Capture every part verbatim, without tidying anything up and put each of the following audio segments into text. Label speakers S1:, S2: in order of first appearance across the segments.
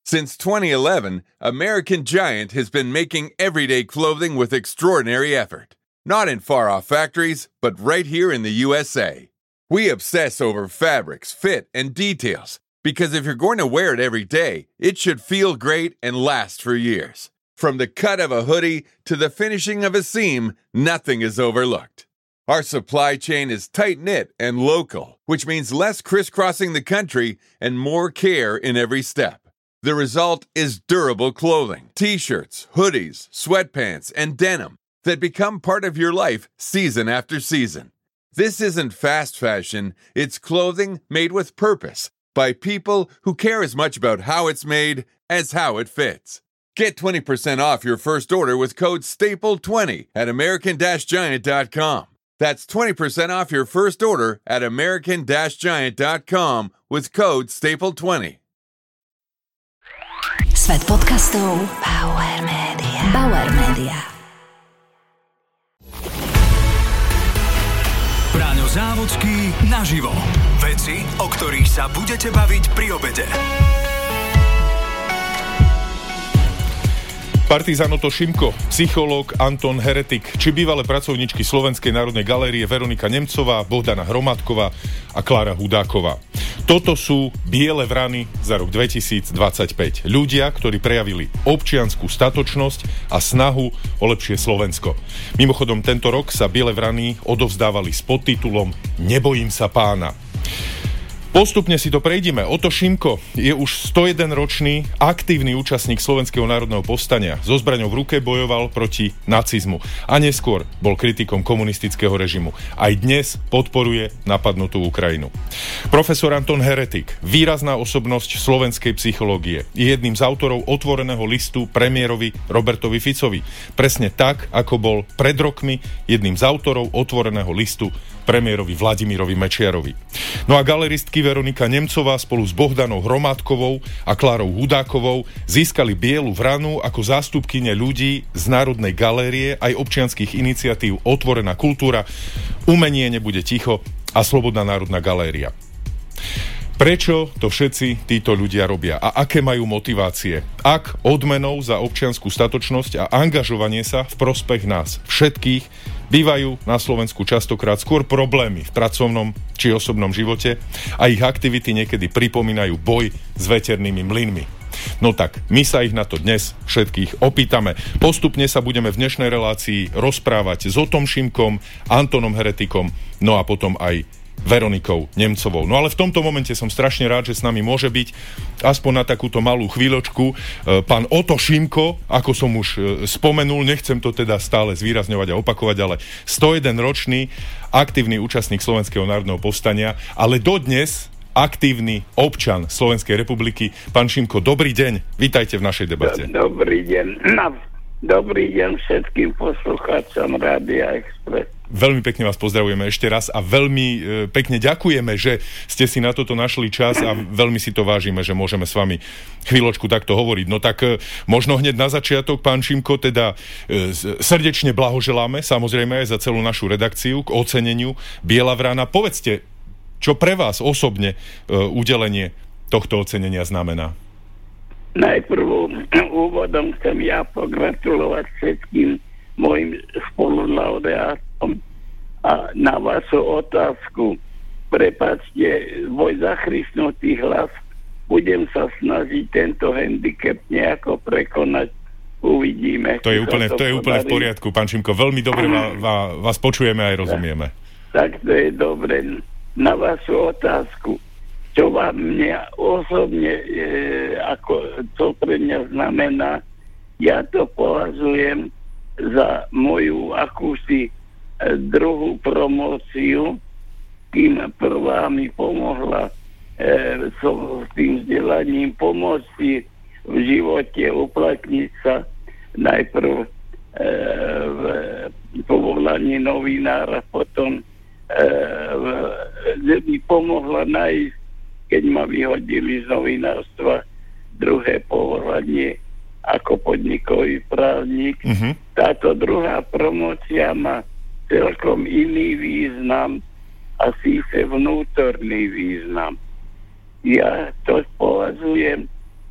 S1: Since twenty eleven, American Giant has been making everyday clothing with extraordinary effort. Not in far-off factories, but right here in the U S A. We obsess over fabrics, fit, and details, because if you're going to wear it every day, it should feel great and last for years. From the cut of a hoodie to the finishing of a seam, nothing is overlooked. Our supply chain is tight-knit and local, which means less crisscrossing the country and more care in every step. The result is durable clothing, t-shirts, hoodies, sweatpants, and denim that become part of your life season after season. This isn't fast fashion, it's clothing made with purpose by people who care as much about how it's made as how it fits. Get twenty percent off your first order with code staple twenty at american giant dot com. That's twenty percent off your first order at american giant dot com with code staple twenty.
S2: Svet podcastov Bauer Media. Bauer Media.
S3: Braňo Závodský naživo. Veci, o ktorých sa budete baviť pri obede.
S4: Partizán Oto Šimko, psychológ Anton Heretik, či bývalé pracovníčky Slovenskej národnej galérie Veronika Nemcová, Bohdana Hromadková a Klára Hudáková. Toto sú biele vrany za rok dvetisícdvadsaťpäť. Ľudia, ktorí prejavili občiansku statočnosť a snahu o lepšie Slovensko. Mimochodom, tento rok sa biele vrany odovzdávali s podtitulom Nebojím sa pána. Postupne si to prejdime. Oto Šimko je už sto jeden ročný aktívny účastník Slovenského národného povstania. So zbraňou v ruke bojoval proti nacizmu a neskôr bol kritikom komunistického režimu. Aj dnes podporuje napadnutú Ukrajinu. Profesor Anton Heretik, výrazná osobnosť slovenskej psychológie, je jedným z autorov otvoreného listu premiérovi Robertovi Ficovi. Presne tak, ako bol pred rokmi jedným z autorov otvoreného listu premiérovi Vladimirovi Mečiarovi. No a galeristky Veronika Nemcová spolu s Bohdanou Hromadkovou a Klárou Hudákovou získali bielu vranu ako zástupkyne ľudí z Národnej galérie aj občianskych iniciatív Otvorená kultúra, Umenie nebude ticho a Slobodná národná galéria. Prečo to všetci títo ľudia robia a aké majú motivácie? Ak odmenou za občiansku statočnosť a angažovanie sa v prospech nás všetkých bývajú na Slovensku častokrát skôr problémy v pracovnom či osobnom živote a ich aktivity niekedy pripomínajú boj s veternými mlynmi. No tak, my sa ich na to dnes všetkých opýtame. Postupne sa budeme v dnešnej relácii rozprávať s Otom Šimkom, Antonom Heretikom, no a potom aj Veronikou Nemcovou. No ale v tomto momente som strašne rád, že s nami môže byť aspoň na takúto malú chvíľočku pán Oto Šimko, ako som už spomenul, nechcem to teda stále zvýrazňovať a opakovať, ale sto jeden ročný aktívny účastník Slovenského národného povstania, ale dodnes aktívny občan Slovenskej republiky. Pán Šimko, dobrý deň, vítajte v našej debate.
S5: Dobrý deň. Dobrý deň všetkým poslucháčom Rádia Express.
S4: Veľmi pekne vás pozdravujeme ešte raz a veľmi e, pekne ďakujeme, že ste si na toto našli čas a veľmi si to vážime, že môžeme s vami chvíľočku takto hovoriť. No tak e, možno hneď na začiatok, pán Šimko, teda e, srdečne blahoželáme, samozrejme aj za celú našu redakciu k oceneniu Biela vrana. Povedzte, čo pre vás osobne e, udelenie tohto ocenenia znamená?
S5: Najprv úvodom chcem ja pogratulovať všetkým mojim spolulaureátom a na vašu otázku, prepáčte, môj zachrysnutý hlas, budem sa snažiť tento handicap nejako prekonať, uvidíme.
S4: To je úplne, to, to je úplne v poriadku, pán Šimko, veľmi dobre vás, vás počujeme a aj rozumieme.
S5: Tak, tak to je dobre. Na vašu otázku, čo vám mňa osobne, e, ako to pre mňa znamená, ja to považujem za moju akúsi e, druhú promóciu, kým prvá mi pomohla e, so, s tým vzdelaním pomôcť v živote uplatniť sa najprv e, v povolaní novinára, potom e, v, mi pomohla nájsť, keď ma vyhodili z novinárstva, druhé povolanie ako podnikový právnik. Uh-huh. Táto druhá promócia má celkom iný význam a síce vnútorný význam. Ja to považujem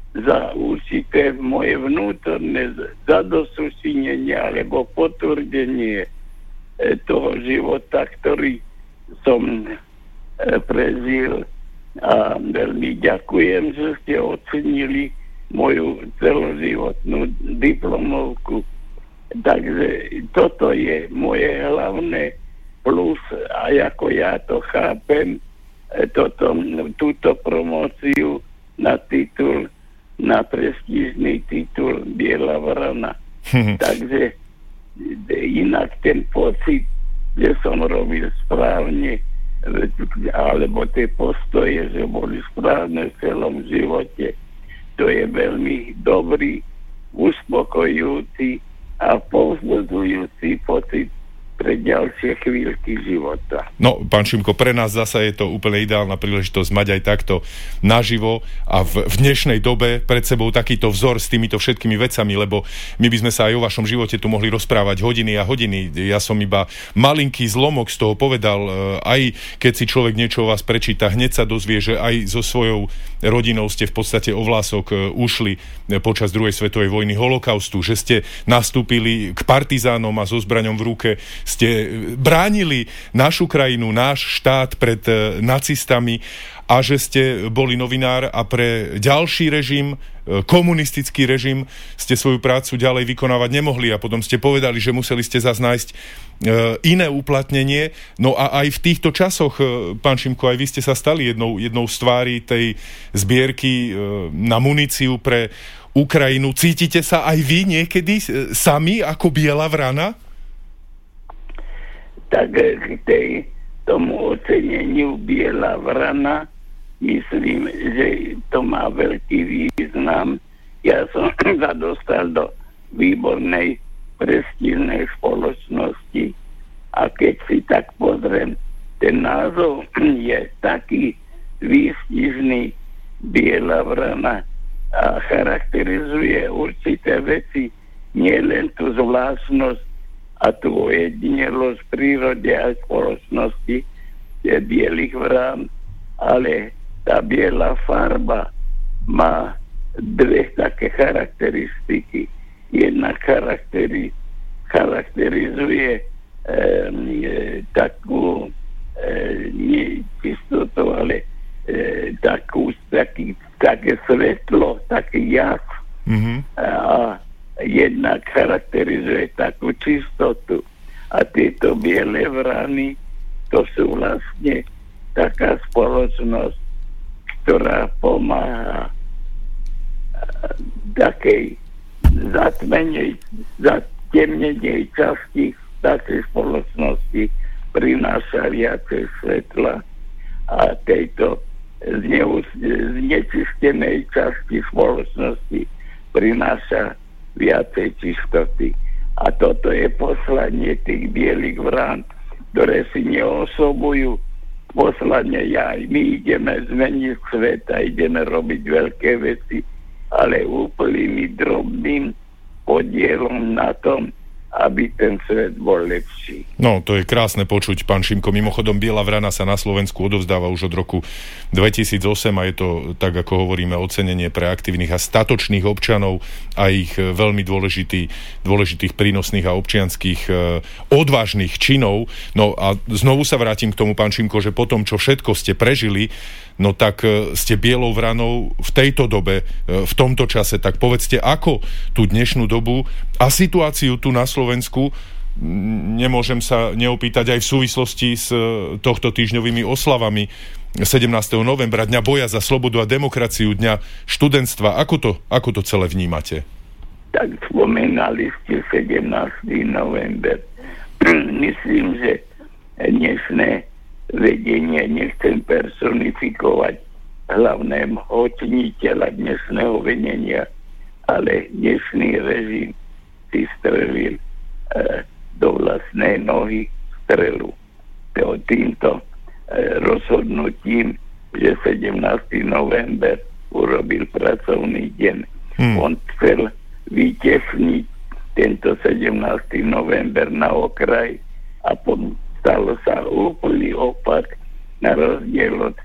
S5: za určité moje vnútorné zadosučinenie alebo potvrdenie toho života, ktorý som prežil. A veľmi ďakujem, že ste ocenili moju celoživotnú diplomovku. Takže toto je moje hlavné plus, a ako ja to chápem, toto, túto promóciu na titul, na prestížny titul Biela vrana. Takže inak ten pocit, že som robil správne, alebo tie postoje, že boli správne v celom živote, to je veľmi dobrý, uspokojujúci a povzbudzujúci pocit pre ďalšie chvíľky života.
S4: No, pán Šimko, pre nás zasa je to úplne ideálna príležitosť mať aj takto naživo a v, v dnešnej dobe pred sebou takýto vzor s týmito všetkými vecami, lebo my by sme sa aj o vašom živote tu mohli rozprávať hodiny a hodiny. Ja som iba malinký zlomok z toho povedal, aj keď si človek niečo o vás prečíta, hneď sa dozvie, že aj so svojou rodinou ste v podstate o vlások ušli počas druhej svetovej vojny holokaustu, že ste nastúpili k partizánom a so zbraňom v ruke ste bránili našu krajinu, náš štát pred nacistami a že ste boli novinár a pre ďalší režim, komunistický režim, ste svoju prácu ďalej vykonávať nemohli a potom ste povedali, že museli ste zase nájsť iné uplatnenie. No a aj v týchto časoch, pán Šimko, aj vy ste sa stali jednou, jednou z tvári tej zbierky na muníciu pre Ukrajinu. Cítite sa aj vy niekedy sami ako biela vrana?
S5: Tak k tej, tomu oceneniu Biela vrana myslím, že to má veľký význam. Ja som sa dostal do výbornej prestížnej spoločnosti a keď si tak pozriem, ten názov je taký výstižný, Biela vrana, a charakterizuje určité veci, nielen tú zvláštnosť a tú ojedinelosť v prírode a spoločnosti bielých vrán, ale tá biela farba má dve také charakteristiky. Jedna charaktery, charakterizuje e, e, takú e, nie čistotu, ale e, takú, taký, také svetlo, taký jas. Mm-hmm. A jednak charakterizuje takú čistotu. A tieto biele vrany, to sú vlastne taká spoločnosť, ktorá pomáha takej zatmenej, zatemnenej časti takej spoločnosti, prináša viacej svetla a tejto znečistenej časti spoločnosti prináša viacej čistoty. A toto je poslanie tých bielých vrán, ktoré si neosobujú poslanie. Ja, my ideme zmeniť svet a ideme robiť veľké veci, ale úplným drobným podielom na tom, aby ten svet bol lepší.
S4: No, to je krásne počuť, pán Šimko. Mimochodom, Biela vrana sa na Slovensku odovzdáva už od roku dvetisícosem a je to, tak ako hovoríme, ocenenie pre aktívnych a statočných občanov a ich veľmi dôležitý, dôležitých prínosných a občianských e, odvážnych činov. No a znovu sa vrátim k tomu, pán Šimko, že po tom, čo všetko ste prežili, no tak ste bielou vranou v tejto dobe, v tomto čase. Tak povedzte, ako tú dnešnú dobu a situáciu tu na Slovensku, nemôžem sa neopýtať aj v súvislosti s tohto týždňovými oslavami sedemnásteho novembra, Dňa boja za slobodu a demokraciu, Dňa študentstva. Ako to, ako to celé vnímate?
S5: Tak spomenali ste sedemnásteho november. Myslím, že dnešné vedenie, nechcem personifikovať hlavného činiteľa dnešného vedenia, ale dnešný režim si strelil e, do vlastnej nohy strelu. To týmto e, rozhodnutím, že sedemnásteho november urobil pracovný deň. Hmm. On chcel vytesniť tento sedemnásteho november na okraj a potom stalo sa úplný opak, na rozdiel od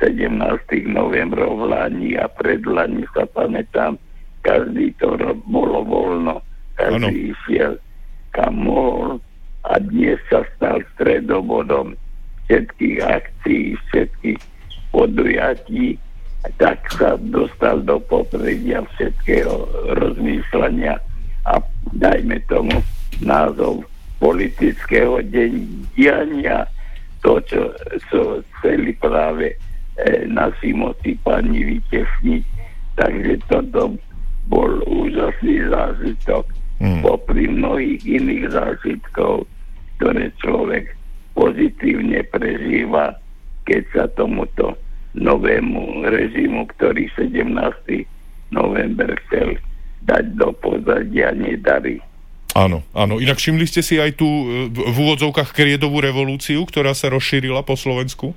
S5: sedemnásteho novembra v Lani a pred Lani sa pamätám, každý to bolo voľno, každý ano. Išiel kam mohol a dnes sa stal stredobodom všetkých akcií, všetkých podujatí, tak sa dostal do popredia všetkého rozmýšľania a dajme tomu názov politického diania, to, čo, čo chceli práve e, naši moci pani vytesniť. Takže toto bol úžasný zážitok. Hmm. Popri mnohých iných zážitkov, ktoré človek pozitívne prežíva, keď sa tomuto novému režimu, ktorý sedemnásteho november chcel dať do pozadia, nedarí.
S4: Áno, áno. Inak všimli ste si aj tú v úvodzovkách kriedovú revolúciu, ktorá sa rozšírila po Slovensku?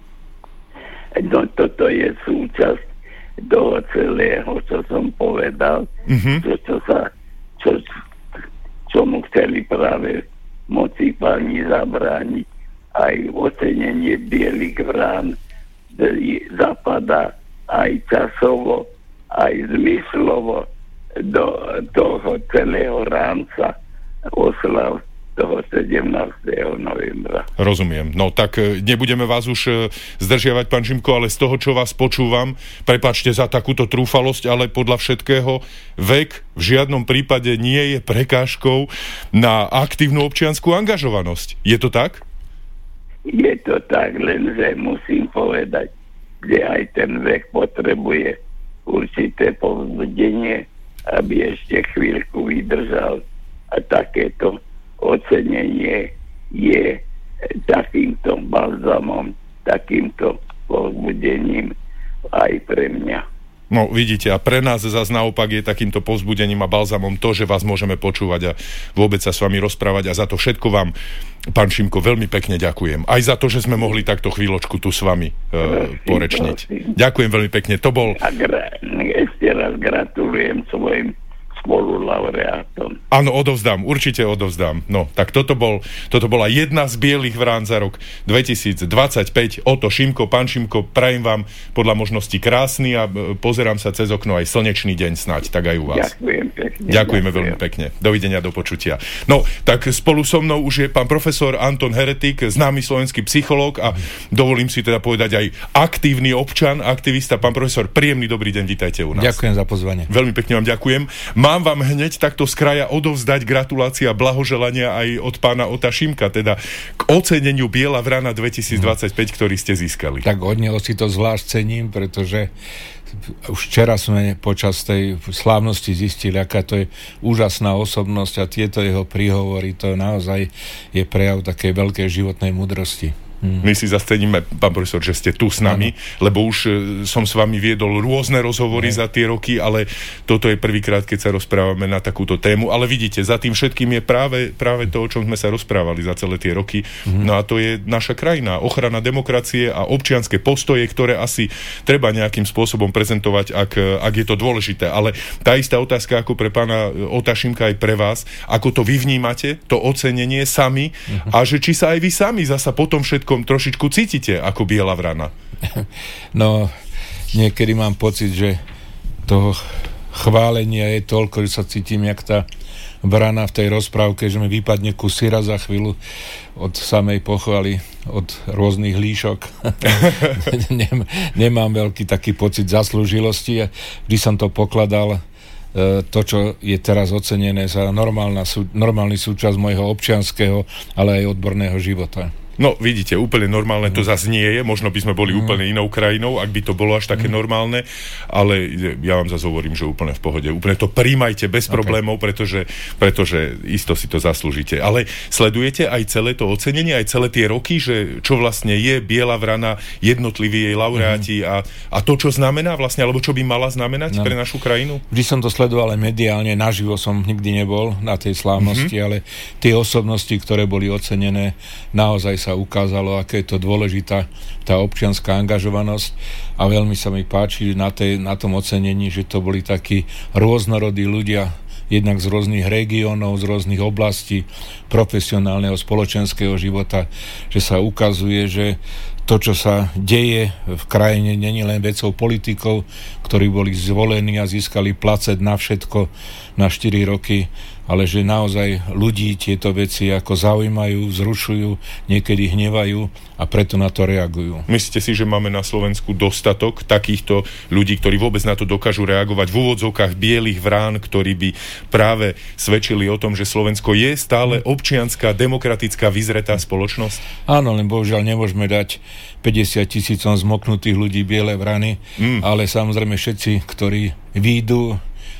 S5: No toto je súčasť toho celého, čo som povedal, mm-hmm. čo, čo sa čo, čomu chceli práve moci páni zabrániť. Aj ocenenie bielých vrán zapadá aj časovo, aj zmyslovo do toho celého rámca oslav toho sedemnásteho novembra.
S4: Rozumiem. No tak nebudeme vás už zdržiavať, pán Šimko, ale z toho, čo vás počúvam, prepáčte za takúto trúfalosť, ale podľa všetkého vek v žiadnom prípade nie je prekážkou na aktívnu občiansku angažovanosť. Je to tak?
S5: Je to tak, lenže musím povedať, že aj ten vek potrebuje určité povzbudenie, aby ešte chvíľku vydržal, a takéto ocenenie je takýmto balzamom, takýmto povzbudením aj pre mňa.
S4: No vidíte, a pre nás zase naopak je takýmto povzbudením a balzamom to, že vás môžeme počúvať a vôbec sa s vami rozprávať, a za to všetko vám, pán Šimko, veľmi pekne ďakujem. Aj za to, že sme mohli takto chvíľočku tu s vami e, porečniť. Prosím. Ďakujem veľmi pekne, to bol...
S5: A gra- ešte raz gratulujem svojim spolulaureátom.
S4: Áno, odovzdám, určite odovzdám. No, tak toto, bol, toto bola jedna z bielých vrán za rok dvetisícdvadsaťpäť. Oto Šimko, pán Šimko, prajem vám podľa možností krásny a pozerám sa cez okno aj slnečný deň snáď, tak aj u vás.
S5: Ďakujem pekne.
S4: Ďakujeme ďakujem. veľmi pekne. Dovidenia, do počutia. No, tak spolu so mnou už je pán profesor Anton Heretik, známy slovenský psychológ a dovolím si teda povedať aj aktívny občan, aktivista. Pán profesor, príjemný dobrý deň, vítajte u nás.
S6: Ďakujem za pozvanie.
S4: Veľmi pekne vám ďakujem. Mám vám hneď takto z kraja odovzdať gratulácia a blahoželania aj od pána Ota Šimka, teda k oceneniu Biela vrana dvetisícdvadsaťpäť, ktorý ste získali.
S6: Tak od neho si to zvlášť cením, pretože už včera sme počas tej slávnosti zistili, aká to je úžasná osobnosť, a tieto jeho príhovory, to naozaj je prejav takej veľkej životnej múdrosti. Hmm.
S4: My si zasteníme, pán profesor, že ste tu s nami, ano. Lebo už som s vami viedol rôzne rozhovory ne. za tie roky, ale toto je prvýkrát, keď sa rozprávame na takúto tému. Ale vidíte, za tým všetkým je práve, práve to, o čom sme sa rozprávali za celé tie roky. Hmm. No a to je naša krajina, ochrana demokracie a občianske postoje, ktoré asi treba nejakým spôsobom prezentovať, ak, ak je to dôležité. Ale tá istá otázka ako pre pána Ota Šimka aj pre vás, ako to vy vnímate, to ocenenie sami, hmm. a že či sa aj vy sami zasa potom všetko trošičku cítite ako biela vrana?
S6: No, niekedy mám pocit, že toho chválenia je toľko, že sa cítim jak tá vrana v tej rozprávke, že mi vypadne kus syra za chvíľu od samej pochvaly, od rôznych líšok. Nem, nemám veľký taký pocit zaslúžilosti. Vždy som to pokladal, to, čo je teraz ocenené, za normálna, normálny súčasť môjho občianskeho, ale aj odborného života.
S4: No, vidíte, úplne normálne to zase nie je, možno by sme boli mm. úplne inou krajinou, ak by to bolo až také mm. normálne, ale ja vám zase hovorím, že úplne v pohode, úplne to príjmajte bez okay. problémov, pretože, pretože isto si to zaslúžite. Ale sledujete aj celé to ocenenie, aj celé tie roky, že čo vlastne je Biela vrana, jednotliví jej laureáti mm. a, a to, čo znamená vlastne, alebo čo by mala znamenať no. pre našu krajinu?
S6: Vždy som to sledoval aj mediálne, naživo som nikdy nebol na tej slávnosti, mm-hmm. ale tie osobnosti, ktoré boli ocenené, naozaj sa ukázalo, aké je to dôležitá tá občianská angažovanosť, a veľmi sa mi páči na, tej, na tom ocenení, že to boli takí rôznorodí ľudia, jednak z rôznych regiónov, z rôznych oblastí profesionálneho spoločenského života, že sa ukazuje, že to, čo sa deje v krajine, nie je len vecou politikov, ktorí boli zvolení a získali placet na všetko na štyri roky, ale že naozaj ľudí tieto veci ako zaujímajú, vzrušujú, niekedy hnevajú a preto na to reagujú.
S4: Myslíte si, že máme na Slovensku dostatok takýchto ľudí, ktorí vôbec na to dokážu reagovať v úvodzovkách bielých vrán, ktorí by práve svedčili o tom, že Slovensko je stále občianská, demokratická, vyzretá spoločnosť?
S6: Áno, len bohužiaľ nemôžeme dať päťdesiat tisícom zmoknutých ľudí biele vrany, mm. ale samozrejme všetci, ktorí výjdu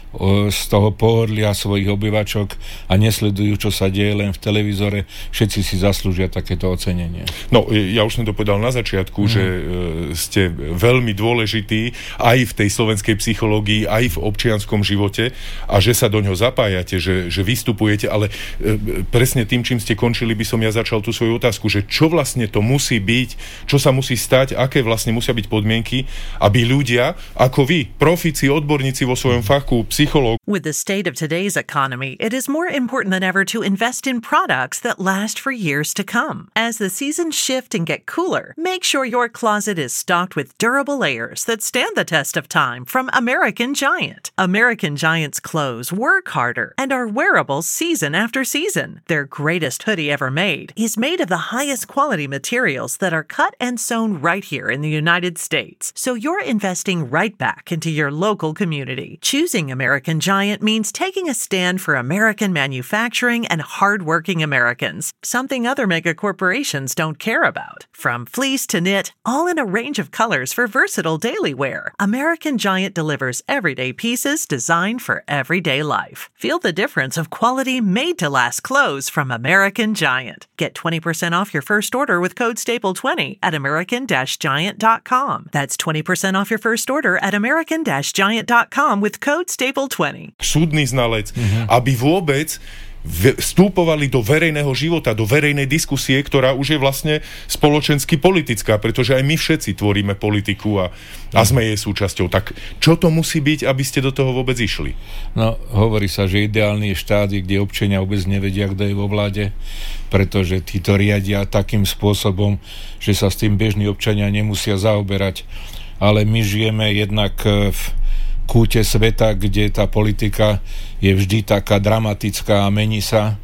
S6: z toho pohodlia svojich obyvačok a nesledujú, čo sa deje len v televízore, všetci si zaslúžia takéto ocenenie.
S4: No, ja už som to povedal na začiatku, mm. že e, ste veľmi dôležití aj v tej slovenskej psychológii, aj v občianskom živote a že sa do ňoho zapájate, že, že vystupujete, ale e, presne tým, čím ste končili, by som ja začal tú svoju otázku, že čo vlastne to musí byť, čo sa musí stať, aké vlastne musia byť podmienky, aby ľudia, ako vy, profíci, odborníci vo svojom fachu,
S7: With the state of today's economy, it is more important than ever to invest in products that last for years to come. As the seasons shift and get cooler, make sure your closet is stocked with durable layers that stand the test of time from American Giant. American Giant's clothes work harder and are wearable season after season. Their greatest hoodie ever made is made of the highest quality materials that are cut and sewn right here in the United States. So you're investing right back into your local community. Choosing American American Giant means taking a stand for American manufacturing and hardworking Americans, something other mega corporations don't care about. From fleece to knit, all in a range of colors for versatile daily wear, American Giant delivers everyday pieces designed for everyday life. Feel the difference of quality made-to-last clothes from American Giant. Get twenty percent off your first order with code staple twenty at american dash giant dot com. That's twenty percent off your first order at american dash giant dot com with code staple twenty.
S4: Súdny znalec, mm-hmm. aby vôbec vstupovali do verejného života, do verejnej diskusie, ktorá už je vlastne spoločensky politická, pretože aj my všetci tvoríme politiku a, a sme jej súčasťou. Tak čo to musí byť, aby ste do toho vôbec išli?
S6: No, hovorí sa, že ideálny je štát, kde občania vôbec nevedia, kto je vo vláde, pretože tí to riadia takým spôsobom, že sa s tým bežní občania nemusia zaoberať. Ale my žijeme jednak v kúte sveta, kde tá politika je vždy taká dramatická a mení sa.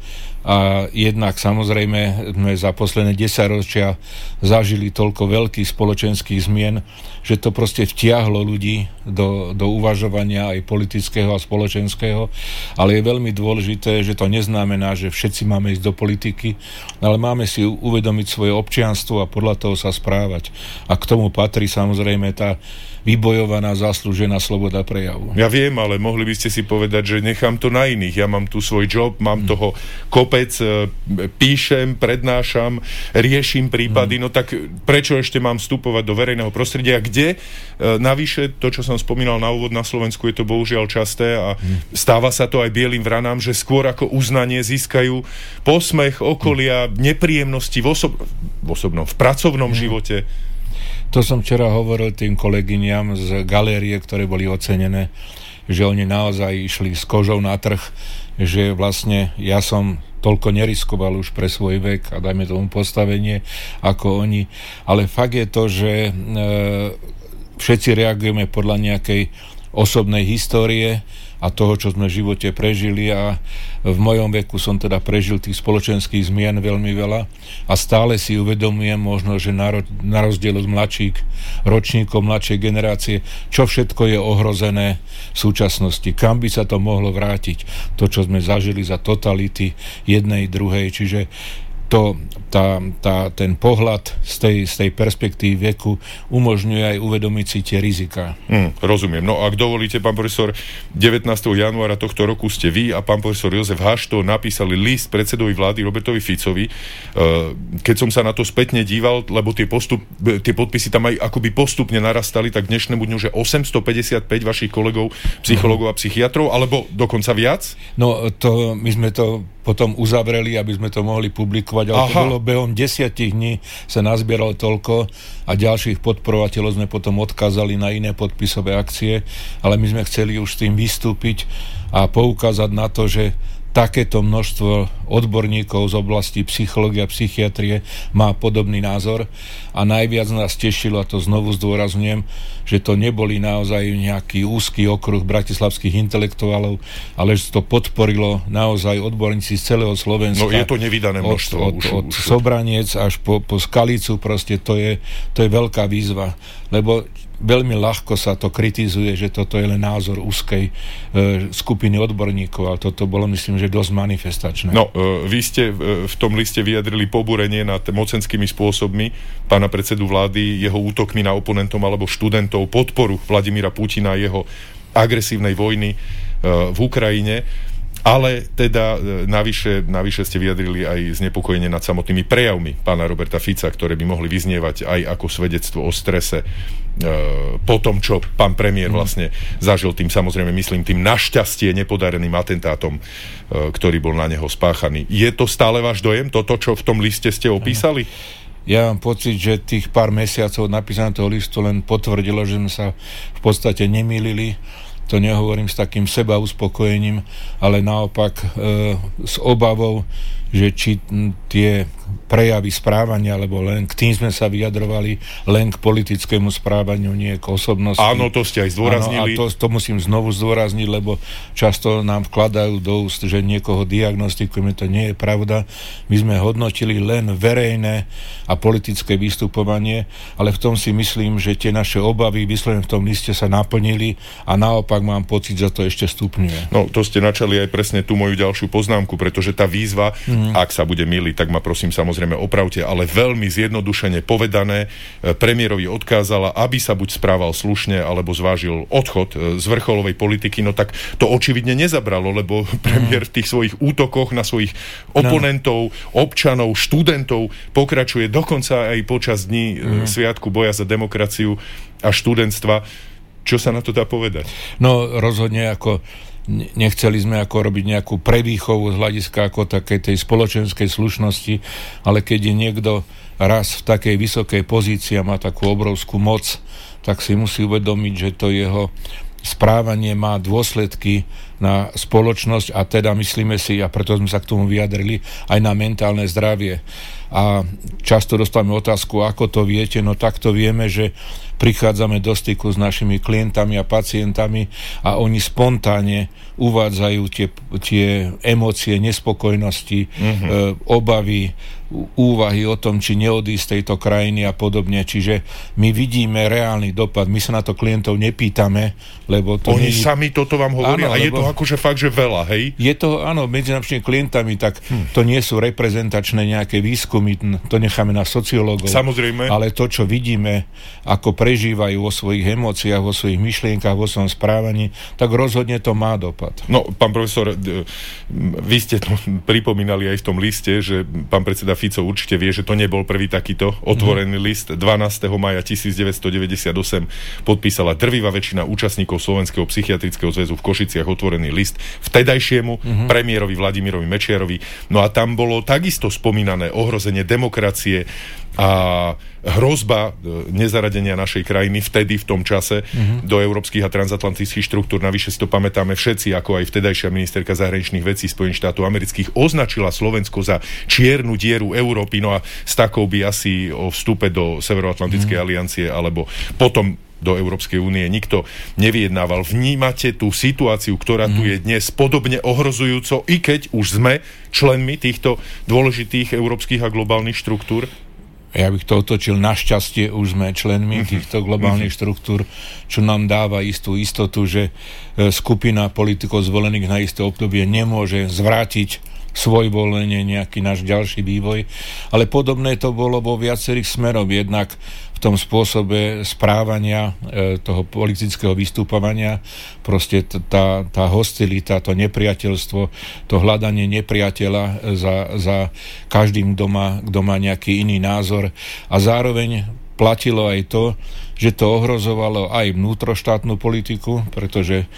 S6: A jednak samozrejme sme za posledné desaťročia zažili toľko veľkých spoločenských zmien, že to proste vtiahlo ľudí do, do uvažovania aj politického a spoločenského. Ale je veľmi dôležité, že to neznamená, že všetci máme ísť do politiky, ale máme si uvedomiť svoje občianstvo a podľa toho sa správať. A k tomu patrí samozrejme tá vybojovaná, zaslúžená sloboda prejavu.
S4: Ja viem, ale mohli by ste si povedať, že nechám to na iných. Ja mám tu svoj job, mám hmm. toho kopec, píšem, prednášam, riešim prípady, hmm. no tak prečo ešte mám vstupovať do verejného prostredia, kde navyše, to, čo som spomínal na úvod, na Slovensku je to bohužiaľ časté a hmm. stáva sa to aj bielým vranám, že skôr ako uznanie získajú posmech okolia, hmm. nepríjemnosti v, osob- v osobnom, v pracovnom hmm. živote.
S6: To som včera hovoril tým kolegyniam z galérie, ktoré boli ocenené, že oni naozaj išli s kožou na trh, že vlastne ja som toľko neriskoval už pre svoj vek a dajme tomu postavenie ako oni. Ale fakt je to, že e, všetci reagujeme podľa nejakej osobnej histórie a toho, čo sme v živote prežili a v mojom veku som teda prežil tých spoločenských zmien veľmi veľa a stále si uvedomujem možno, že na, ro- na rozdiel od mladších ročníkov, mladšej generácie, čo všetko je ohrozené v súčasnosti. Kam by sa to mohlo vrátiť? To, čo sme zažili za totality jednej, druhej, čiže to, tá, tá, ten pohľad z tej, z tej perspektívy veku umožňuje aj uvedomiť si tie riziká.
S4: Hmm, rozumiem. No ak dovolíte, pán profesor, devätnásteho januára tohto roku ste vy a pán profesor Jozef Hašto napísali list predsedovi vlády Robertovi Ficovi. Keď som sa na to spätne díval, lebo tie, postup, tie podpisy tam aj akoby postupne narastali, tak dnešnému dňu, že osemstopäťdesiatpäť vašich kolegov, psychológov a psychiatrov, alebo dokonca viac?
S6: No to, my sme to potom uzavreli, aby sme to mohli publikovať, ale Aha. to bolo behom desiatich dní sa nazbieralo toľko a ďalších podporovateľov sme potom odkázali na iné podpisové akcie, ale my sme chceli už s tým vystúpiť a poukázať na to, že takéto množstvo odborníkov z oblasti psychológie a psychiatrie má podobný názor a najviac nás tešilo, a to znovu zdôrazňujem, že to neboli naozaj nejaký úzky okruh bratislavských intelektuálov, ale že to podporilo naozaj odborníci z celého Slovenska.
S4: No je to nevydané množstvo.
S6: Od, od,
S4: už,
S6: od
S4: už,
S6: Sobraniec až po, po Skalicu, proste to je, to je veľká výzva, lebo veľmi ľahko sa to kritizuje, že toto je len názor úzkej e, skupiny odborníkov, ale toto bolo, myslím, že dosť manifestačné.
S4: No, e, vy ste e, v tom liste vyjadrili pobúrenie nad mocenskými spôsobmi pána predsedu vlády, jeho útokmi na oponentov alebo študentov, podporu Vladimíra Putina a jeho agresívnej vojny e, v Ukrajine. Ale teda navyše, navyše ste vyjadrili aj znepokojenie nad samotnými prejavmi pána Roberta Fica, ktoré by mohli vyznievať aj ako svedectvo o strese e, po tom, čo pán premiér vlastne zažil tým, samozrejme myslím, tým našťastie nepodareným atentátom, e, ktorý bol na neho spáchaný. Je to stále váš dojem, toto, čo v tom liste ste opísali?
S6: Ja mám pocit, že tých pár mesiacov napísaného toho listu len potvrdilo, že sme sa v podstate nemýlili. To nehovorím s takým seba uspokojením, ale naopak e, s obavou, že či tie prejavy správania, lebo len k tým sme sa vyjadrovali, len k politickému správaniu, nie k osobnosti.
S4: Áno, to ste aj zdôraznili.
S6: Áno, a to, to musím znovu zdôrazniť, lebo často nám vkladajú do úst, že niekoho diagnostikujeme, to nie je pravda. My sme hodnotili len verejné a politické vystupovanie, ale v tom si myslím, že tie naše obavy vyslovené v tom liste sa naplnili a naopak mám pocit, že to ešte stupňuje.
S4: No, to ste načali aj presne tú moju ďalšiu poznámku, pretože tá výzva, mm. ak sa bude myliť, tak ma prosím samozrejme opravte, ale veľmi zjednodušene povedané, premiérovi odkázala, aby sa buď správal slušne, alebo zvážil odchod z vrcholovej politiky, no tak to očividne nezabralo, lebo premiér v tých svojich útokoch na svojich oponentov, občanov, študentov pokračuje dokonca aj počas dní mm. Sviatku boja za demokraciu a študentstva. Čo sa na to dá povedať?
S6: No rozhodne ako nechceli sme ako robiť nejakú prevýchovu z hľadiska ako takej tej spoločenskej slušnosti, ale keď je niekto raz v takej vysokej pozícii a má takú obrovskú moc, tak si musí uvedomiť, že to jeho správanie má dôsledky na spoločnosť a teda myslíme si, a preto sme sa k tomu vyjadrili, aj na mentálne zdravie. A často dostávame otázku, ako to viete, no tak to vieme, že prichádzame do styku s našimi klientami a pacientami a oni spontánne uvádzajú tie, tie emócie nespokojnosti, mm-hmm. e, obavy, úvahy o tom, či neodísť z tejto krajiny a podobne. Čiže my vidíme reálny dopad. My sa na to klientov nepýtame, lebo to
S4: Oni
S6: nie...
S4: sami toto vám hovoria? Áno, a je to akože fakt, že veľa, hej?
S6: Je to, áno, medzi našimi klientami, tak hm. to nie sú reprezentačné nejaké výskumy, to necháme na sociológov.
S4: Samozrejme.
S6: Ale to, čo vidíme, ako prežívajú vo svojich emóciách, vo svojich myšlienkach, vo svojom správaní, tak rozhodne to má dopad.
S4: No, pán profesor, vy ste to pripomínali aj v tom liste, že pán predseda Fico určite vie, že to nebol prvý takýto otvorený mm. list. dvanásteho mája tisícdeväťstodeväťdesiatosem podpísala drvivá väčšina účastníkov Slovenského psychiatrického zväzu v Košiciach otvorený list vtedajšiemu mm-hmm. premiérovi Vladimirovi Mečiarovi. No a tam bolo takisto spomínané ohrozenie demokracie a hrozba nezaradenia našej krajiny vtedy, v tom čase, mm-hmm. do európskych a transatlantických štruktúr. Navyše si to pamätáme všetci, ako aj vtedajšia ministerka zahraničných vecí Spojených štátov amerických označila Slovensko za čiernu dieru Európy, no a s takou by asi o vstupe do Severoatlantickej mm-hmm. aliancie alebo potom do Európskej únie nikto nevyjednával. Vnímate tú situáciu, ktorá mm. tu je dnes podobne ohrozujúco, i keď už sme členmi týchto dôležitých európskych a globálnych štruktúr?
S6: Ja bych to otočil, našťastie už sme členmi mm-hmm. týchto globálnych mm-hmm. štruktúr, čo nám dáva istú istotu, že skupina politikov zvolených na isté obdobie nemôže zvrátiť svojvoľne nejaký náš ďalší vývoj. Ale podobné to bolo vo viacerých smeroch. Jednak v tom spôsobe správania e, toho politického vystupovania, proste t- tá, tá hostilita, to nepriateľstvo, to hľadanie nepriateľa za, za každým, kto má, kto má nejaký iný názor. A zároveň platilo aj to, že to ohrozovalo aj vnútroštátnu politiku, pretože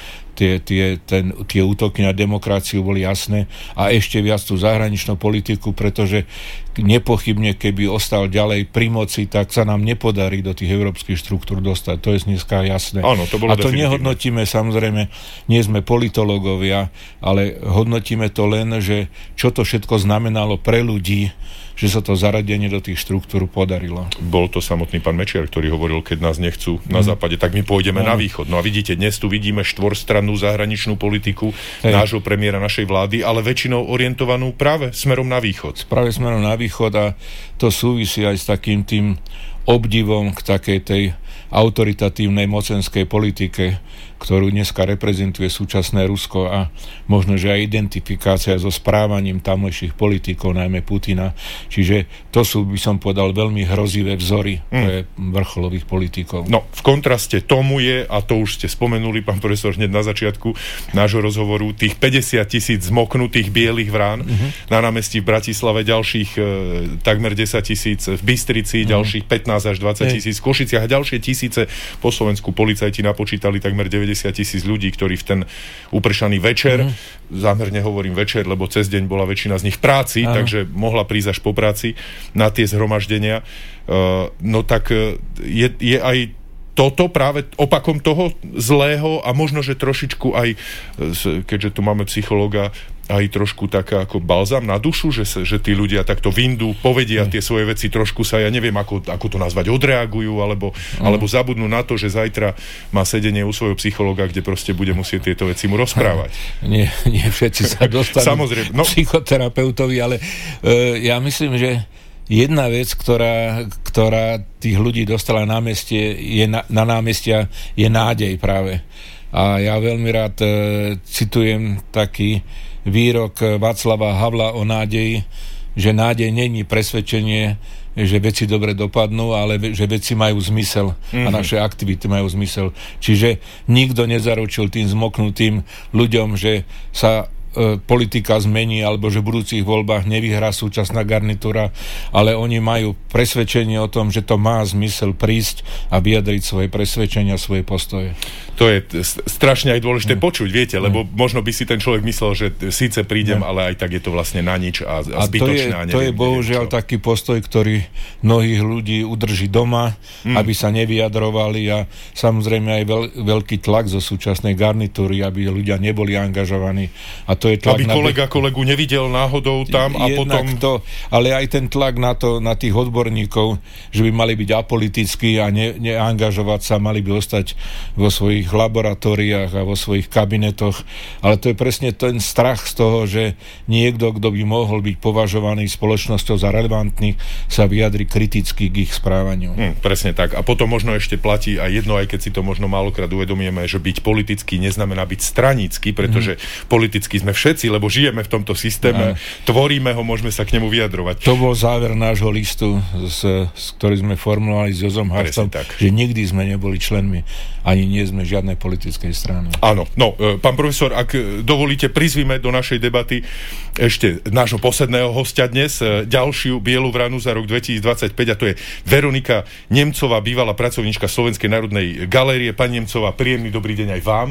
S6: tie, tie, ten, tie útoky na demokraciu boli jasné a ešte viac tú zahraničnú politiku, pretože nepochybne, keby ostal ďalej pri moci, tak sa nám nepodarí do tých európskych štruktúr dostať. To je dneska jasné.
S4: Áno, to bolo
S6: a to
S4: definitívne.
S6: Nehodnotíme, samozrejme, nie sme politológovia, ale hodnotíme to len, že čo to všetko znamenalo pre ľudí, že sa to zaradenie do tých štruktúr podarilo.
S4: Bol to samotný pán Mečiar, ktorý hovoril, keď nás nechcú na mm. západe, tak my pôjdeme mm. na východ. No a vidíte, dnes tu vidíme štvorstrannú zahraničnú politiku Hej. nášho premiéra, našej vlády, ale väčšinou orientovanú práve smerom na východ.
S6: Práve smerom na východ a to súvisí aj s takým tým obdivom k takej tej autoritatívnej mocenskej politike, ktorú dneska reprezentuje súčasné Rusko a možno, že aj identifikácia so správaním tamojších politikov, najmä Putina. Čiže to sú, by som povedal, veľmi hrozivé vzory mm. pre vrcholových politikov.
S4: No, v kontraste tomu je, a to už ste spomenuli, pán profesor, hneď na začiatku nášho rozhovoru, tých päťdesiat tisíc zmoknutých bielých vrán mm-hmm. na námestí v Bratislave, ďalších e, takmer desať tisíc v Bystrici, mm-hmm. ďalších pätnásť až dvadsať tisíc v Košiciach a ďalšie tisíce po Slovensku. Policajti napočítali takmer deväťdesiat tisíc ľudí, ktorí v ten upršaný večer, mm. zámerne hovorím večer, lebo cez deň bola väčšina z nich v práci, Aha. takže mohla prísť až po práci na tie zhromaždenia. Uh, no tak je, je aj toto práve opakom toho zlého a možno, že trošičku aj, keďže tu máme psychológa, aj trošku taká ako balzam na dušu, že, sa, že tí ľudia takto vyndú, povedia tie svoje veci, trošku sa, ja neviem, ako, ako to nazvať, odreagujú, alebo, mm. alebo zabudnú na to, že zajtra má sedenie u svojho psychológa, kde proste bude musieť tieto veci mu rozprávať.
S6: Nie, nie všetci sa dostanú
S4: Samozrejme, no.
S6: psychoterapeutovi, ale uh, ja myslím, že jedna vec, ktorá, ktorá tých ľudí dostala na námestie, je na, na námestia, je nádej práve. A ja veľmi rád uh, citujem taký výrok Václava Havla o nádeji, že nádej není presvedčenie, že veci dobre dopadnú, ale že veci majú zmysel mm-hmm. a naše aktivity majú zmysel. Čiže nikto nezaručil tým zmoknutým ľuďom, že sa e, politika zmení, alebo že v budúcich voľbách nevyhrá súčasná garnitúra, ale oni majú presvedčenie o tom, že to má zmysel prísť a vyjadriť svoje presvedčenia, svoje postoje.
S4: To je strašne aj dôležité mm. počuť, viete, lebo mm. možno by si ten človek myslel, že síce prídem, mm. ale aj tak je to vlastne na nič a, a zbytočné.
S6: A to je, to je bohužiaľ neviem, taký postoj, ktorý mnohých ľudí udrží doma, mm. aby sa nevyjadrovali a samozrejme aj veľ, veľký tlak zo súčasnej garnitúry, aby ľudia neboli angažovaní. A to je tlak
S4: aby
S6: na
S4: kolega kolegu nevidel náhodou tam a potom...
S6: To, ale aj ten tlak na to, na tých odborníkov, že by mali byť apolitickí a ne, neangažovať sa, mali by ostať vo svojich laboratóriách a vo svojich kabinetoch. Ale to je presne ten strach z toho, že niekto, kto by mohol byť považovaný spoločnosťou za relevantný, sa vyjadri kriticky k ich správaniu.
S4: Hmm, presne tak. A potom možno ešte platí aj jedno, aj keď si to možno málokrát uvedomujeme, že byť politický neznamená byť stranícky, pretože hmm. politicky sme všetci, lebo žijeme v tomto systéme, a tvoríme ho, môžeme sa k nemu vyjadrovať.
S6: To bol záver nášho listu, z, z ktorý sme formulovali s Jozom Harcom, že nikdy sme neboli členmi, ani nie sme žiadnej politickej strany.
S4: Áno, no, pán profesor, ak dovolíte, prizvime do našej debaty ešte nášho posledného hostia dnes, ďalšiu bielu vranu za rok dvetisícdvadsaťpäť, a to je Veronika Nemcová, bývalá pracovníčka Slovenskej národnej galérie. Pani Nemcová, príjemný dobrý deň aj vám.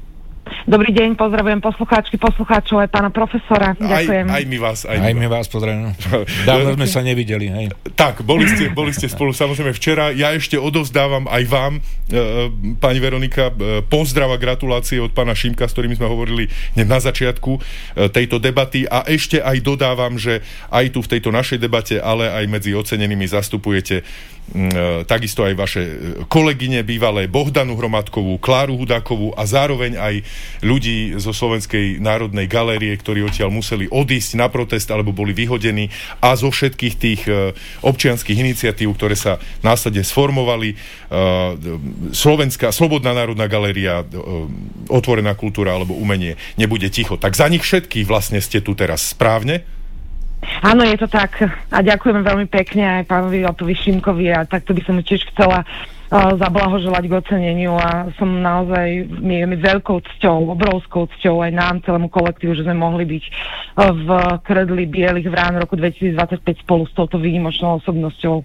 S8: Dobrý deň, pozdravujem poslucháčky, poslucháčov aj pána profesora. Ďakujem.
S4: Aj, aj my vás. Aj,
S6: aj my vás pozdravujem. Dávno sme sa nevideli. Hej.
S4: Tak, boli ste, boli ste spolu samozrejme včera. Ja ešte odovzdávam aj vám, e, pani Veronika, e, pozdrav a gratulácie od pána Šimka, s ktorými sme hovorili hneď na začiatku e, tejto debaty. A ešte aj dodávam, že aj tu v tejto našej debate, ale aj medzi ocenenými zastupujete m, takisto aj vaše kolegyne bývalé Bohdanu Hromadkovú, Kláru Hudákovú a zároveň aj ľudí zo Slovenskej národnej galérie, ktorí odtiaľ museli odísť na protest alebo boli vyhodení, a zo všetkých tých e, občianskych iniciatív, ktoré sa následne sformovali. E, Slovenská, Slobodná národná galéria, e, Otvorená kultúra alebo umenie nebude ticho. Tak za nich všetkých vlastne ste tu teraz, správne?
S8: Áno, je to tak. A ďakujeme veľmi pekne aj pánovi Otovi Šimkovi, a takto by som tiež chcela uh, zablahoželať k oceneniu, a som naozaj, mi je mi veľkou cťou, obrovskou cťou aj nám, celému kolektívu, že sme mohli byť uh, v kredli bielých vrán roku dvetisícdvadsaťpäť spolu s touto výnimočnou osobnosťou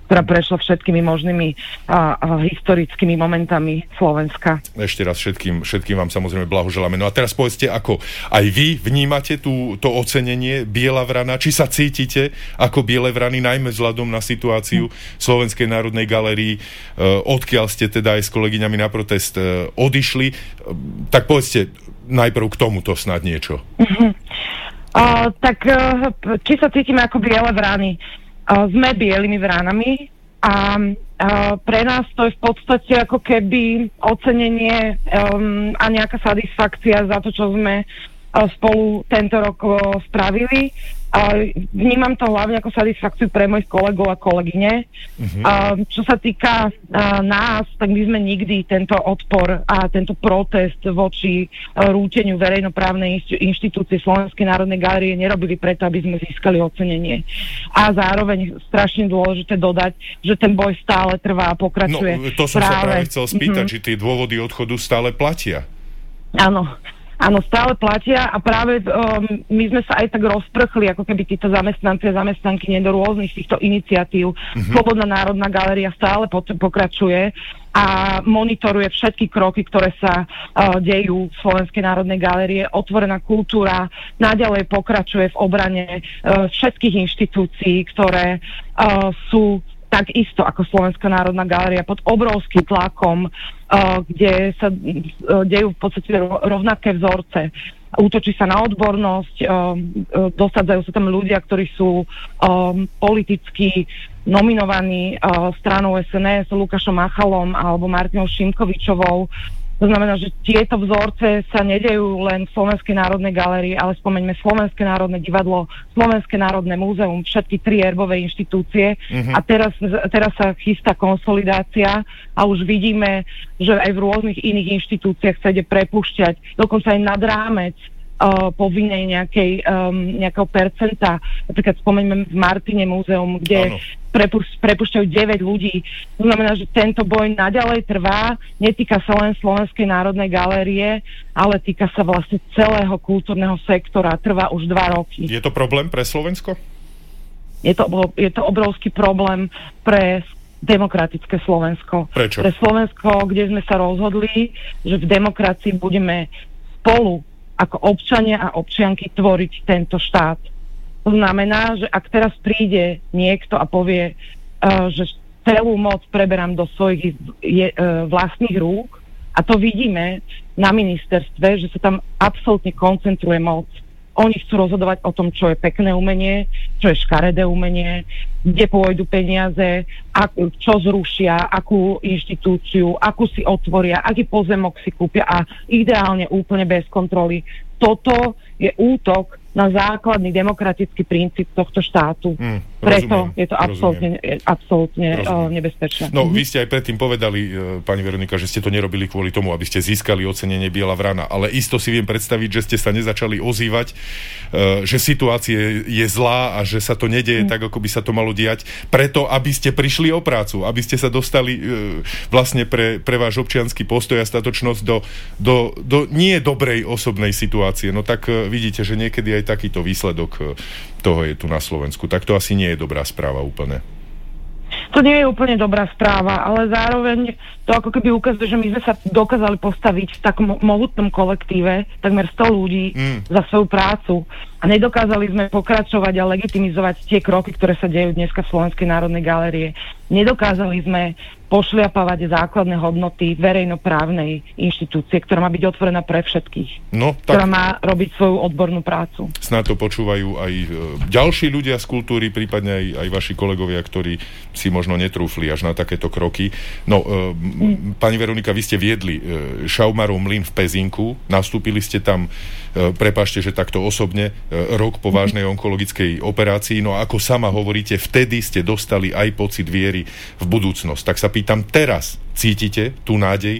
S8: ktorá prešla všetkými možnými a, a historickými momentami Slovenska.
S4: Ešte raz všetkým, všetkým vám samozrejme blahoželáme. No a teraz povedzte, ako aj vy vnímate tú, to ocenenie Biela vrana, či sa cítite ako Biele vrany, najmä vzhľadom na situáciu v Slovenskej národnej galérii, odkiaľ ste teda aj s kolegyňami na protest odišli. Tak povedzte najprv k tomuto snad niečo. Uh-huh.
S8: Uh, tak uh, či sa cítime ako Biele vrany? Uh, sme bielými vranami a uh, pre nás to je v podstate ako keby ocenenie um, a nejaká satisfakcia za to, čo sme uh, spolu tento rok uh, spravili. Uh, vnímam to hlavne ako satisfakciu pre mojich kolegov a kolegyne. Uh-huh. Uh, čo sa týka uh, nás, tak my sme nikdy tento odpor a tento protest voči uh, rúteniu verejnoprávnej inštitúcie Slovenskej národnej galérie nerobili preto, aby sme získali ocenenie. A zároveň strašne dôležité dodať, že ten boj stále trvá a pokračuje.
S4: No, to som
S8: práve.
S4: sa práve chcel spýtať, uh-huh.
S8: či
S4: tie dôvody odchodu stále platia.
S8: Áno. Áno, stále platia a práve um, my sme sa aj tak rozprchli, ako keby títo zamestnanci a zamestnanky do rôznych týchto iniciatív. Mm-hmm. Slobodná národná galéria stále pokračuje a monitoruje všetky kroky, ktoré sa uh, dejú v Slovenskej národnej galérie. Otvorená kultúra naďalej pokračuje v obrane uh, všetkých inštitúcií, ktoré uh, sú takisto ako Slovenská národná galéria pod obrovským tlakom, uh, kde sa uh, dejú v podstate rovnaké vzorce. Útočí sa na odbornosť, uh, uh, dosadzajú sa tam ľudia, ktorí sú um, politicky nominovaní uh, stranou es en es, Lukášom Machalom alebo Martinou Šimkovičovou. To znamená, že tieto vzorce sa nedejú len v Slovenskej národnej galérii, ale spomeňme Slovenské národné divadlo, Slovenské národné múzeum, všetky tri erbové inštitúcie. Mm-hmm. A teraz, teraz sa chystá konsolidácia a už vidíme, že aj v rôznych iných inštitúciách sa ide prepúšťať, dokonca aj nad rámec Uh, povinnej nejakej, um, nejakého percenta. Napríklad spomeňme v Martine múzeum, kde prepus- prepúšťajú deväť ľudí. To znamená, že tento boj naďalej trvá, netýka sa len Slovenskej národnej galérie, ale týka sa vlastne celého kultúrneho sektora. Trvá už dva roky.
S4: Je to problém pre Slovensko?
S8: Je to, je to obrovský problém pre demokratické Slovensko.
S4: Prečo?
S8: Pre Slovensko, kde sme sa rozhodli, že v demokracii budeme spolu ako občania a občianky tvoriť tento štát. To znamená, že ak teraz príde niekto a povie, uh, že celú moc preberám do svojich je, uh, vlastných rúk, a to vidíme na ministerstve, že sa tam absolútne koncentruje moc. Oni chcú rozhodovať o tom, čo je pekné umenie, čo je škaredé umenie, kde pôjdu peniaze, ak, čo zrušia, akú inštitúciu, akú si otvoria, aký pozemok si kúpia a ideálne úplne bez kontroly. Toto je útok na základný demokratický princíp tohto štátu. Mm, Preto je to absolútne, absolútne uh, nebezpečné.
S4: No, vy ste aj predtým povedali, uh, pani Veronika, že ste to nerobili kvôli tomu, aby ste získali ocenenie Biela vrana, ale isto si viem predstaviť, že ste sa nezačali ozývať, uh, že situácia je zlá a že sa to nedeje mm. tak, ako by sa to malo diať, preto, aby ste prišli o prácu, aby ste sa dostali uh, vlastne pre, pre váš občiansky postoj a statočnosť do, do, do nie dobrej osobnej situácie. No tak uh, vidíte, že niekedy aj takýto výsledok toho je tu na Slovensku. Tak to asi nie je dobrá správa úplne.
S8: To nie je úplne dobrá správa, ale zároveň to ako keby ukazuje, že my sme sa dokázali postaviť v takom mohutnom kolektíve, takmer sto ľudí mm. za svoju prácu a nedokázali sme pokračovať a legitimizovať tie kroky, ktoré sa dejú dneska v Slovenskej národnej galérie. Nedokázali sme pošliapávať základné hodnoty verejnoprávnej inštitúcie, ktorá má byť otvorená pre všetkých.
S4: No, tak
S8: ktorá má robiť svoju odbornú prácu.
S4: Snáď to počúvajú aj e, ďalší ľudia z kultúry, prípadne aj, aj vaši kolegovia, ktorí si možno netrúfli až na takéto kroky. No, e, mm. pani Veronika, vy ste viedli e, Šaumarov mlyn v Pezinku, nastúpili ste tam, e, prepáčte, že takto osobne, e, rok po vážnej onkologickej operácii, no ako sama hovoríte, vtedy ste dostali aj pocit viery v budúcnosť. Tak sa pýtam, teraz cítite tú nádej,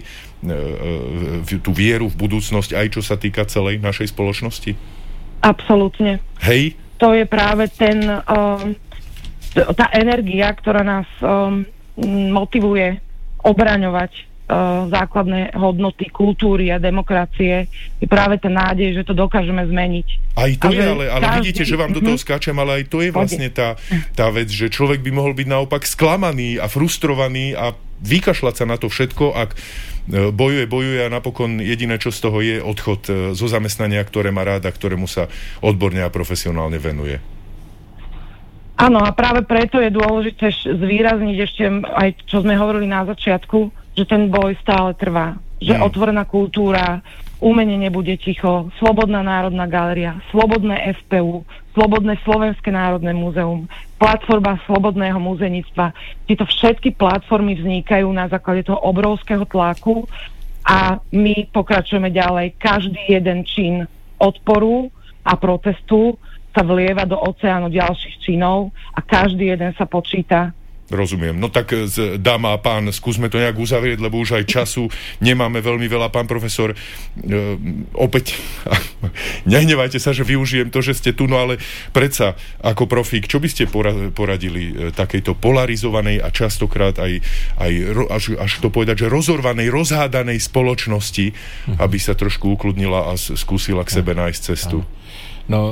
S4: tú vieru v budúcnosť, aj čo sa týka celej našej spoločnosti?
S8: Absolútne.
S4: Hej?
S8: To je práve ten, um, tá energia, ktorá nás um, motivuje obraňovať uh, základné hodnoty kultúry a demokracie, je práve tá nádej, že to dokážeme zmeniť.
S4: Aj to
S8: a
S4: je, ale, ale
S8: každý...
S4: vidíte, že vám do toho skáčem, ale aj to je vlastne tá, tá vec, že človek by mohol byť naopak sklamaný a frustrovaný a vykašľať sa na to všetko, ak bojuje, bojuje a napokon jediné, čo z toho je odchod zo zamestnania, ktoré má rád a ktorému sa odborne a profesionálne venuje.
S8: Áno, a práve preto je dôležité zvýrazniť ešte aj, čo sme hovorili na začiatku, že ten boj stále trvá. Že mm. otvorená kultúra, umenie nebude ticho, Slobodná národná galéria, Slobodné ef pé ú, Slobodné Slovenské národné múzeum, platforma Slobodného múzenictva. Tieto všetky platformy vznikajú na základe toho obrovského tlaku a my pokračujeme ďalej. Každý jeden čin odporu a protestu sa vlieva do oceánu ďalších činov a každý jeden sa počíta.
S4: Rozumiem. No tak dáma a pán, skúsme to nejak uzavrieť, lebo už aj času nemáme veľmi veľa. Pán profesor, e, opäť nehnevajte sa, že využijem to, že ste tu, no ale predsa ako profík, čo by ste poradili e, takejto polarizovanej a častokrát aj, aj až, až to povedať, že rozorvanej, rozhádanej spoločnosti, mhm. aby sa trošku ukludnila a skúsila k sebe nájsť cestu?
S6: No,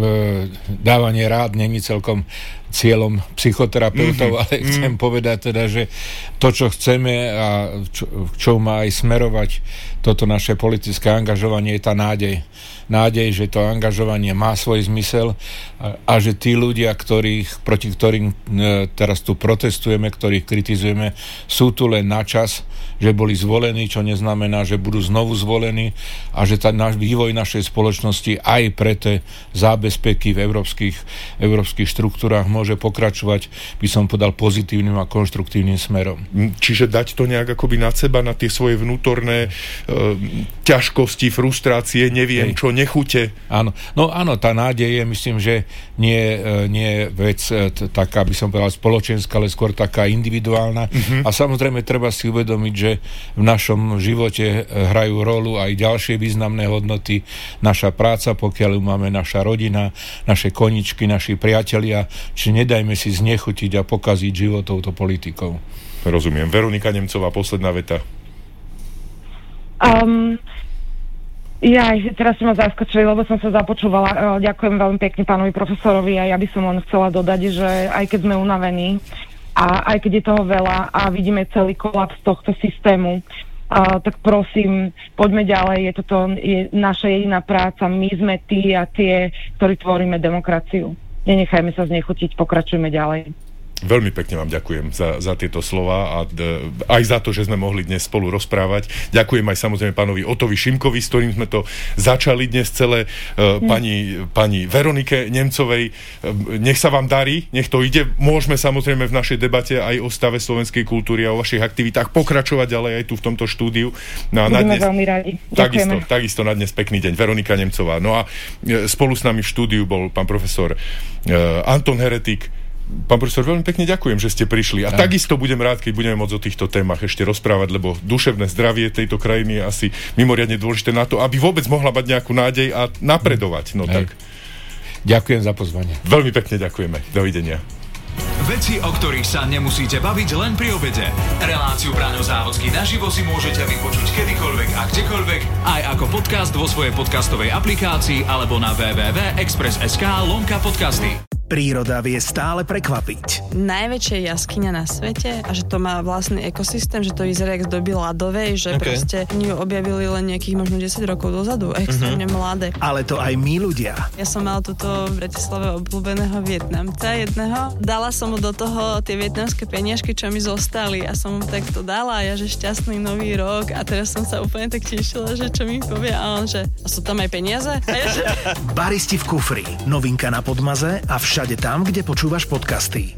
S6: dávanie rád není celkom cieľom psychoterapeutov, mm-hmm. ale chcem mm. povedať teda, že to, čo chceme a čo, čo má aj smerovať toto naše politické angažovanie, je tá nádej. Nádej, že to angažovanie má svoj zmysel a, a že tí ľudia, ktorých, proti ktorým e, teraz tu protestujeme, ktorých kritizujeme, sú tu len na čas, že boli zvolení, čo neznamená, že budú znovu zvolení a že tá náš vývoj našej spoločnosti aj pre tie zábezpeky v európskych, európskych štruktúrách môže pokračovať, by som povedal, pozitívnym a konštruktívnym smerom.
S4: Čiže dať to nejak akoby nad seba, na tie svoje vnútorné e, ťažkosti, frustrácie, neviem Hej. čo, nechute.
S6: Áno, no áno, tá nádej je, myslím, že nie, nie vec t- taká, by som povedal, spoločenská, ale skôr taká individuálna. Uh-huh. A samozrejme treba si uvedomiť, že v našom živote hrajú rolu aj ďalšie významné hodnoty. Naša práca, pokiaľ ju máme, naša rodina, naše koničky, naši priatelia. Čiže nedajme si znechutiť a pokaziť život touto politikou.
S4: Rozumiem. Veronika Nemcová, posledná veta.
S8: Um, ja teraz si ma zaskočili, lebo som sa započúvala. Ďakujem veľmi pekne pánovi profesorovi a ja by som len chcela dodať, že aj keď sme unavení a aj keď je toho veľa a vidíme celý kolaps tohto systému, uh, tak prosím, poďme ďalej, je toto je naša jediná práca, my sme tí a tie, ktorí tvoríme demokraciu. Nenechajme sa znechutiť, pokračujme ďalej.
S4: Veľmi pekne vám ďakujem za, za tieto slova a d- aj za to, že sme mohli dnes spolu rozprávať. Ďakujem aj samozrejme pánovi Otovi Šimkovi, s ktorým sme to začali dnes celé, uh, mm. pani, pani Veronike Nemcovej. Uh, nech sa vám darí, nech to ide. Môžeme samozrejme v našej debate aj o stave slovenskej kultúry a o vašich aktivitách pokračovať ďalej aj tu v tomto štúdiu. No
S8: Budeme dnes, veľmi radi.
S4: Takisto, takisto na dnes pekný deň. Veronika Nemcová. No a spolu s nami v štúdiu bol pán profesor uh, Anton Heretik. Pán profesor, veľmi pekne ďakujem, že ste prišli. A Aj. takisto budem rád, keď budeme môcť o týchto témach ešte rozprávať, lebo duševné zdravie tejto krajiny je asi mimoriadne dôležité na to, aby vôbec mohla mať nejakú nádej a napredovať. No tak.
S6: Ďakujem za pozvanie.
S4: Veľmi pekne ďakujeme. Dovidenia.
S3: Veci, o ktorých sa nemusíte baviť len pri obede. Reláciu Braňo Závodský naživo si môžete vypočuť kedykoľvek a kdekoľvek, aj ako podcast vo svojej podcastovej aplikácii alebo na w w w bodka express bodka es ká lomka podcasty.
S9: Príroda vie stále prekvapiť.
S10: Najväčšia jaskyňa na svete a že to má vlastný ekosystém, že to vyzerá jak z doby ľadovej, že okay. proste ju objavili len nejakých možno desať rokov dozadu, extrémne uh-huh. mladé.
S9: Ale to aj my ľudia.
S10: Ja som mala tuto v Bratislave obľúbeného Vietnamca jedného. Dala som mu do toho tie vietnamské peniažky, čo mi zostali a som mu tak to dala a ja, že šťastný nový rok a teraz som sa úplne tak tešila, že čo mi povie a on, že a sú tam aj peniaze? A ja, že...
S9: Baristi v kufri. Novinka na Podmaze a všade tam, kde počúvaš podcasty.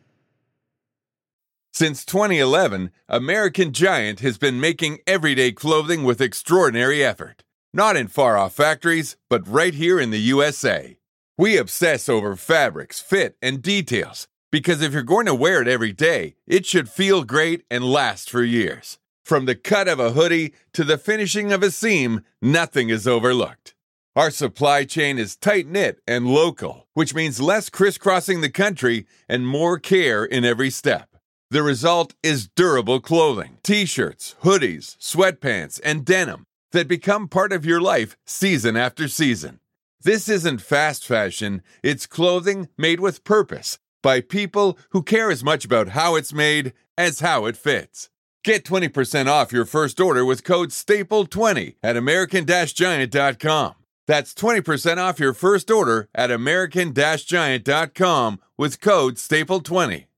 S1: Since twenty eleven, American Giant has been making everyday clothing with extraordinary effort. Not in far-off factories, but right here in the U S A. We obsess over fabrics, fit, and details, because if you're going to wear it every day, it should feel great and last for years. From the cut of a hoodie to the finishing of a seam, nothing is overlooked. Our supply chain is tight-knit and local, which means less crisscrossing the country and more care in every step. The result is durable clothing, t-shirts, hoodies, sweatpants, and denim that become part of your life season after season. This isn't fast fashion, it's clothing made with purpose by people who care as much about how it's made as how it fits. Get twenty percent off your first order with code staple twenty at american giant dot com. That's twenty percent off your first order at american giant dot com with code staple twenty.